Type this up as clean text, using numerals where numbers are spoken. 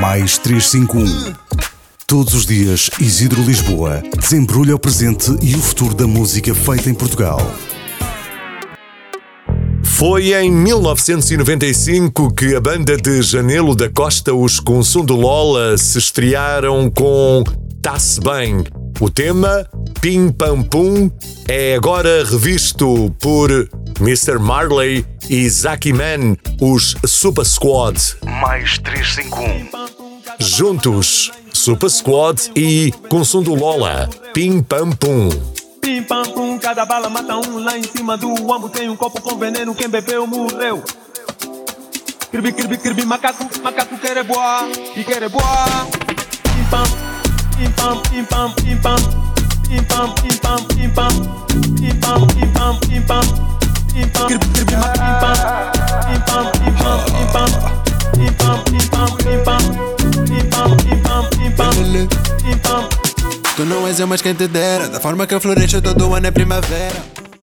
mais 351. Todos os dias, Isidro Lisboa desembrulha o presente e o futuro da música feita em Portugal. Foi em 1995 que a banda de Janelo da Costa, os Consundo Lola, se estrearam com Tá-se Bem. O tema, Pim Pam Pum, é agora revisto por Mr. Marley e Zaki Man, os Super Squad. Mais 351. Juntos, Super Squad e Consundo Lola, Pim Pam Pum. Pim pam pum, cada bala mata um. Lá em cima do ombro tem um copo com veneno. Quem bebeu morreu. Kirby, kirby, kirby, macaco, macaco quer boa e quer boa. Pim pam, pim pam, pim pam, pim pam, pim pam, pim pam, pim pam, pim pam, pim pam, pim pam, pim pam, kirby, kirby, pim pam, pim pam, pim pam, pim pam, pim pam, pim pam, pim pam, pim pam, pim pam, pim pam, pim pam. Tu não és eu, mas quem te dera. Da forma que eu floresço todo ano é primavera.